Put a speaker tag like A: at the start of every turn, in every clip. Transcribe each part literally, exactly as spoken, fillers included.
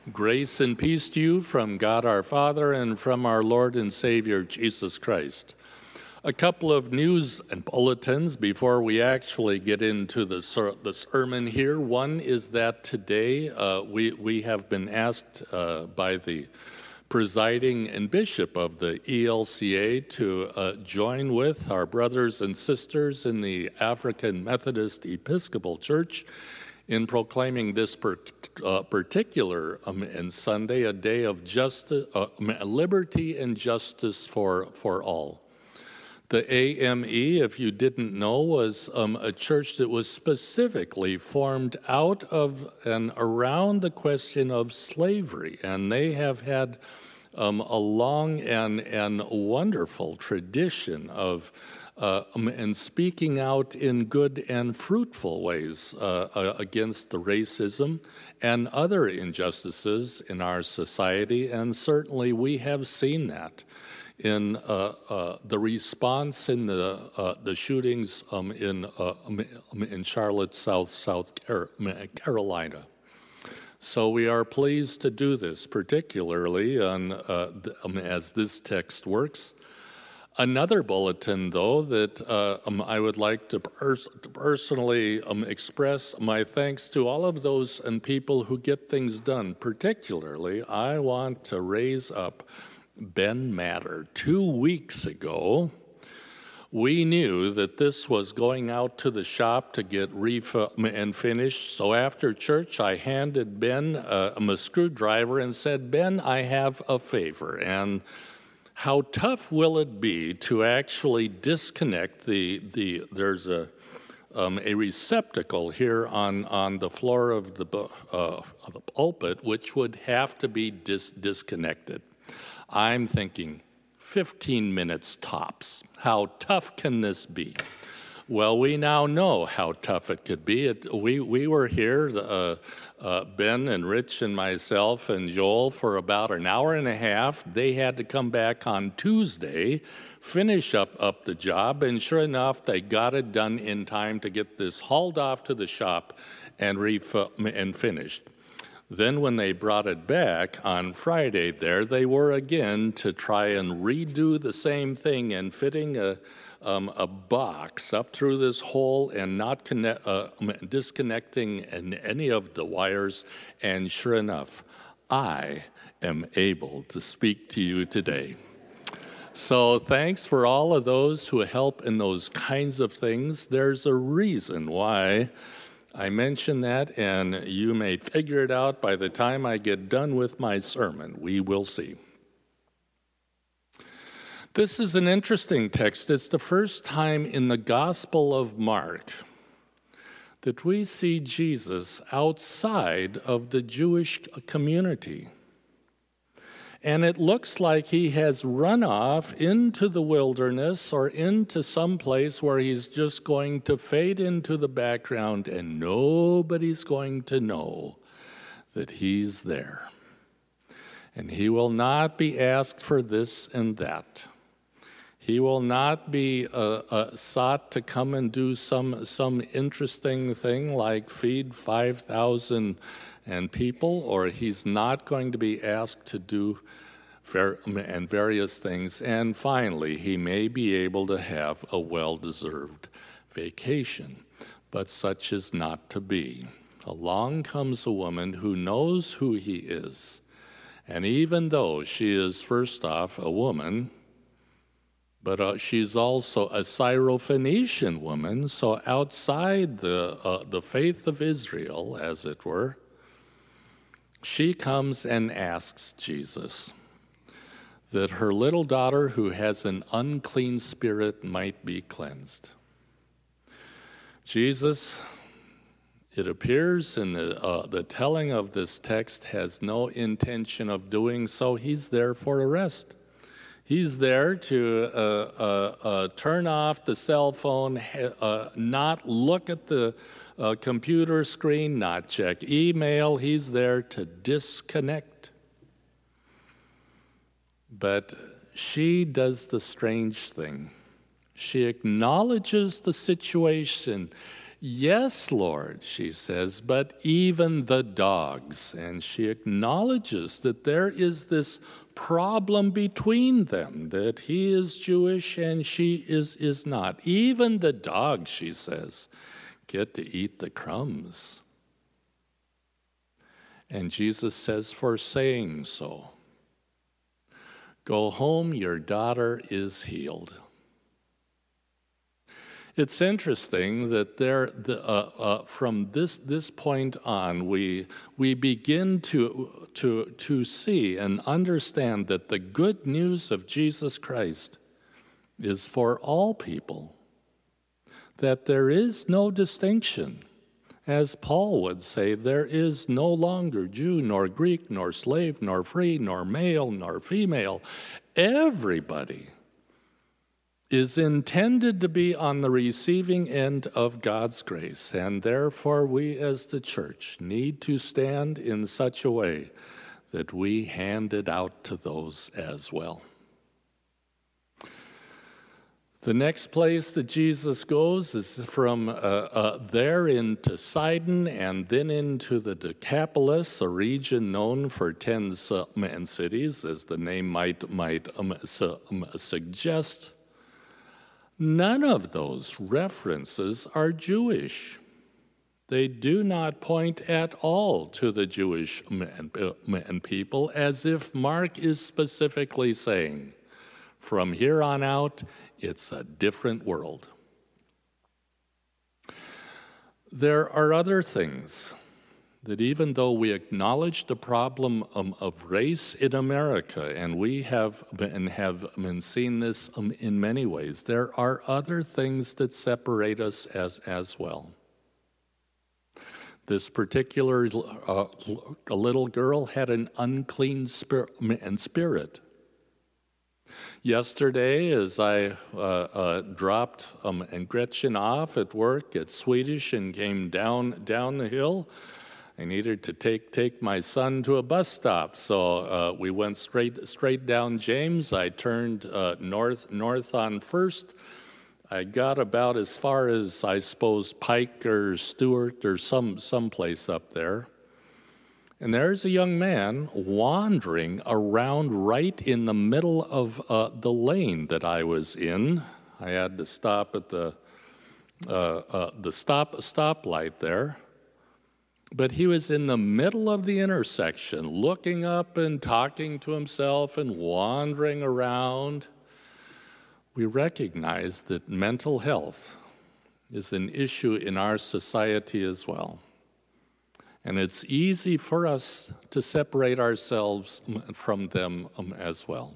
A: Grace and peace to you from God our Father and from our Lord and Savior Jesus Christ. A couple of news and bulletins before we actually get into the, ser- the sermon here. One is that today uh, we, we have been asked uh, by the presiding and bishop of the E L C A to uh, join with our brothers and sisters in the African Methodist Episcopal Church in proclaiming this per, uh, particular um, and Sunday a day of justice, uh, liberty and justice for, for all. The A M E, if you didn't know, was um, a church that was specifically formed out of and around the question of slavery, and they have had um, a long and, and wonderful tradition of Uh, um, and speaking out in good and fruitful ways uh, uh, against the racism and other injustices in our society, and certainly we have seen that in uh, uh, the response in the uh, the shootings um, in uh, in Charlotte, South South Carolina. So we are pleased to do this, particularly on uh, the, um, as this text works. Another bulletin, though, that uh, um, I would like to, pers- to personally um, express my thanks to all of those and people who get things done. Particularly, I want to raise up Ben Matter. Two weeks ago, we knew that this was going out to the shop to get ref- and finished. So after church, I handed Ben uh, a screwdriver and said, "Ben, I have a favor." And how tough will it be to actually disconnect the, the there's a um, a receptacle here on, on the floor of the, uh, of the pulpit, which would have to be dis- disconnected. I'm thinking fifteen minutes tops. How tough can this be? Well, we now know how tough it could be. It, we, we were here, uh, uh, Ben and Rich and myself and Joel, for about an hour and a half. They had to come back on Tuesday, finish up, up the job, and sure enough, they got it done in time to get this hauled off to the shop and, ref- and finished. Then when they brought it back on Friday there, they were again to try and redo the same thing and fitting a Um, a box up through this hole and not connect, uh, disconnecting any of the wires. And sure enough, I am able to speak to you today. So thanks for all of those who help in those kinds of things. There's a reason why I mention that, and you may figure it out by the time I get done with my sermon. We will see. This is an interesting text. It's the first time in the Gospel of Mark that we see Jesus outside of the Jewish community. And it looks like he has run off into the wilderness or into some place where he's just going to fade into the background and nobody's going to know that he's there. And he will not be asked for this and that. He will not be uh, uh, sought to come and do some some interesting thing like feed five thousand and people, or he's not going to be asked to do ver- and various things. And finally, he may be able to have a well-deserved vacation, but such is not to be. Along comes a woman who knows who he is, and even though she is first off a woman, but uh, she's also a Syrophoenician woman, so outside the uh, the faith of Israel, as it were, she comes and asks Jesus that her little daughter, who has an unclean spirit, might be cleansed. Jesus, it appears in the uh, the telling of this text, has no intention of doing so. He's there for a rest. He's there to uh, uh, uh, turn off the cell phone, uh, not look at the uh, computer screen, not check email. He's there to disconnect. But she does the strange thing. She acknowledges the situation. Yes, Lord, she says, but even the dogs. And she acknowledges that there is this problem between them, that he is Jewish and she is, is not. Even the dogs, she says, get to eat the crumbs. And Jesus says, for saying so, go home, your daughter is healed. It's interesting that there, the, uh, uh, from this this point on, we we begin to to to see and understand that the good news of Jesus Christ is for all people. That there is no distinction, as Paul would say, there is no longer Jew nor Greek nor slave nor free nor male nor female. Everybody is intended to be on the receiving end of God's grace, and therefore we as the church need to stand in such a way that we hand it out to those as well. The next place that Jesus goes is from uh, uh, there into Sidon and then into the Decapolis, a region known for ten uh, man cities, as the name might, might um, su- um, suggest. None of those references are Jewish. They do not point at all to the Jewish man, man people, as if Mark is specifically saying, from here on out, it's a different world. There are other things that even though we acknowledge the problem um, of race in America, and we have and have been seen this um, in many ways, there are other things that separate us as, as well. This particular uh, a little girl had an unclean spirit. spirit. Yesterday, as I uh, uh, dropped um, and Gretchen off at work at Swedish and came down down the hill, I needed to take take my son to a bus stop, so uh, we went straight straight down James. I turned uh, north north on First. I got about as far as, I suppose, Pike or Stewart or some someplace up there. And there's a young man wandering around right in the middle of uh, the lane that I was in. I had to stop at the uh, uh, the stop stoplight there. But he was in the middle of the intersection, looking up and talking to himself and wandering around. We recognize that mental health is an issue in our society as well. And it's easy for us to separate ourselves from them um, as well.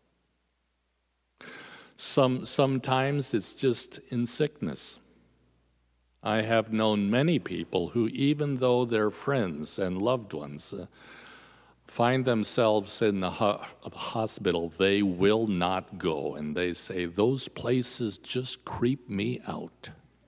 A: Some, sometimes it's just in sickness. I have known many people who, even though their friends and loved ones uh, find themselves in the ho- hospital, they will not go. And they say, those places just creep me out.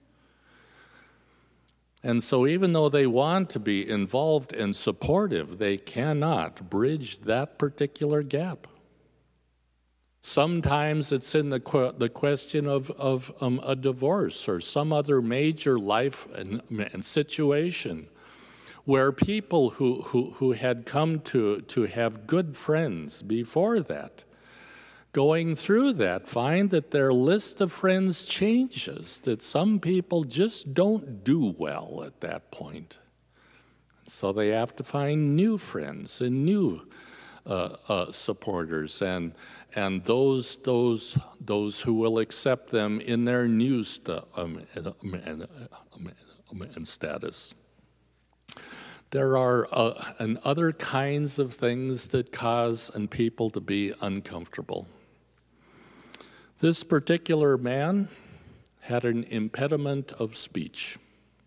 A: And so even though they want to be involved and supportive, they cannot bridge that particular gap. Sometimes it's in the qu- the question of, of um, a divorce or some other major life and, and situation where people who, who, who had come to, to have good friends before that, going through that, find that their list of friends changes, that some people just don't do well at that point. So they have to find new friends and new uh, uh, supporters and and those those those who will accept them in their new st- um, and, um, and status. There are uh, and other kinds of things that cause and people to be uncomfortable. This particular man had an impediment of speech.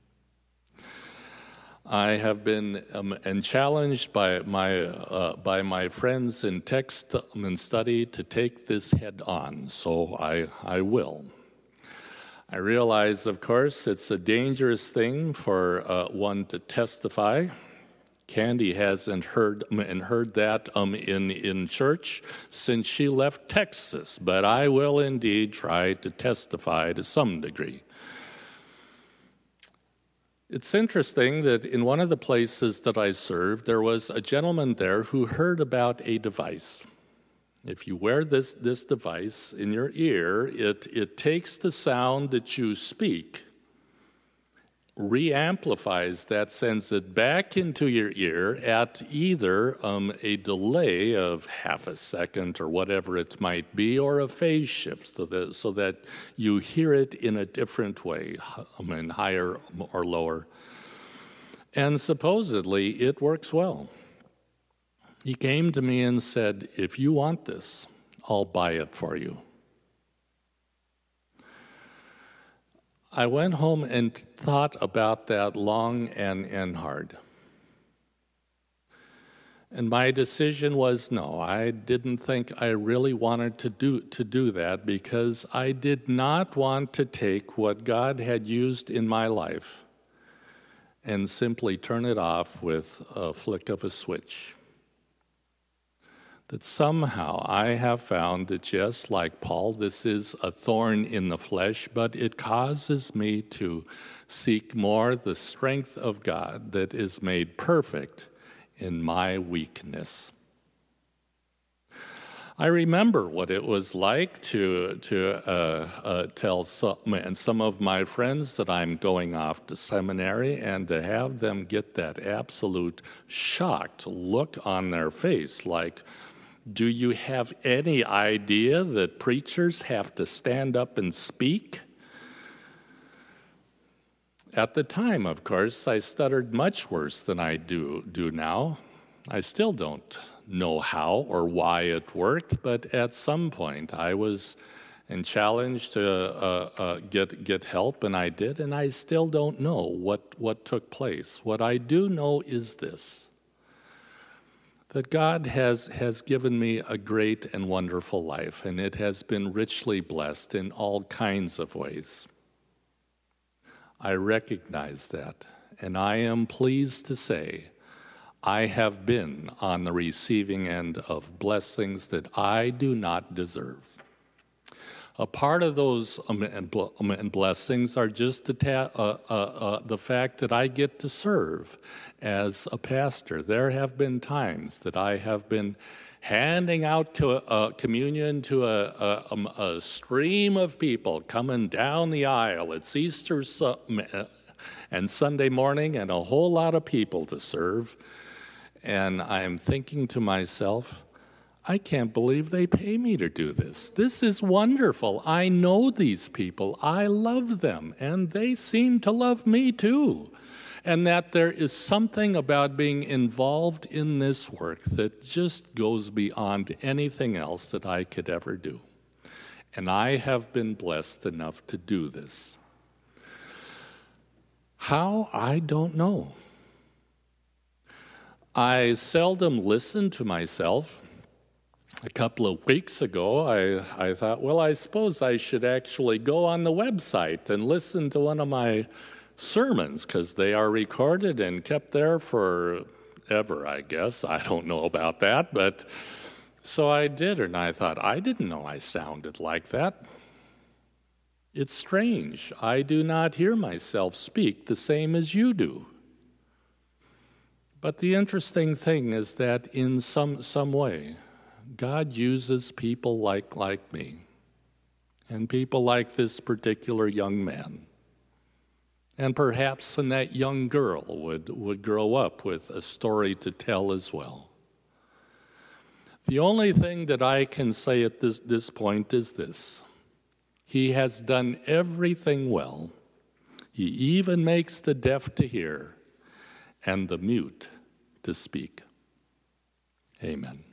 A: I have been um, and challenged by my uh, by my friends in text and study to take this head on, so I I will. I realize, of course, it's a dangerous thing for uh, one to testify. Candy hasn't heard and heard that um, in in church since she left Texas, but I will indeed try to testify to some degree. It's interesting that in one of the places that I served, there was a gentleman there who heard about a device. If you wear this, this device in your ear, it, it takes the sound that you speak, re-amplifies that, sends it back into your ear at either um, a delay of half a second or whatever it might be, or a phase shift so that, so that you hear it in a different way, I mean, higher or lower. And supposedly it works well. He came to me and said, "If you want this, I'll buy it for you." I went home and thought about that long and, and hard. And my decision was no, I didn't think I really wanted to do, to do that, because I did not want to take what God had used in my life and simply turn it off with a flick of a switch. That somehow I have found that, just like Paul, this is a thorn in the flesh, but it causes me to seek more the strength of God that is made perfect in my weakness. I remember what it was like to to uh, uh, tell some, and some of my friends that I'm going off to seminary, and to have them get that absolute shocked look on their face, like, do you have any idea that preachers have to stand up and speak? At the time, of course, I stuttered much worse than I do, do now. I still don't know how or why it worked, but at some point I was and challenged to uh, uh, get get help, and I did, and I still don't know what, what took place. What I do know is this: that God has, has given me a great and wonderful life, and it has been richly blessed in all kinds of ways. I recognize that, and I am pleased to say I have been on the receiving end of blessings that I do not deserve. A part of those um, and blessings are just the, ta- uh, uh, uh, the fact that I get to serve as a pastor. There have been times that I have been handing out co- uh, communion to a, a, um, a stream of people coming down the aisle. It's Easter su- and Sunday morning, and a whole lot of people to serve. And I'm thinking to myself, I can't believe they pay me to do this. This is wonderful. I know these people. I love them, and they seem to love me too. And that there is something about being involved in this work that just goes beyond anything else that I could ever do. And I have been blessed enough to do this. How? I don't know. I seldom listen to myself. A couple of weeks ago, I, I thought, well, I suppose I should actually go on the website and listen to one of my sermons, because they are recorded and kept there forever, I guess. I don't know about that, but so I did, and I thought, I didn't know I sounded like that. It's strange. I do not hear myself speak the same as you do. But the interesting thing is that in some some way, God uses people like, like me, and people like this particular young man. And perhaps when that young girl would, would grow up with a story to tell as well. The only thing that I can say at this, this point is this: He has done everything well. He even makes the deaf to hear and the mute to speak. Amen.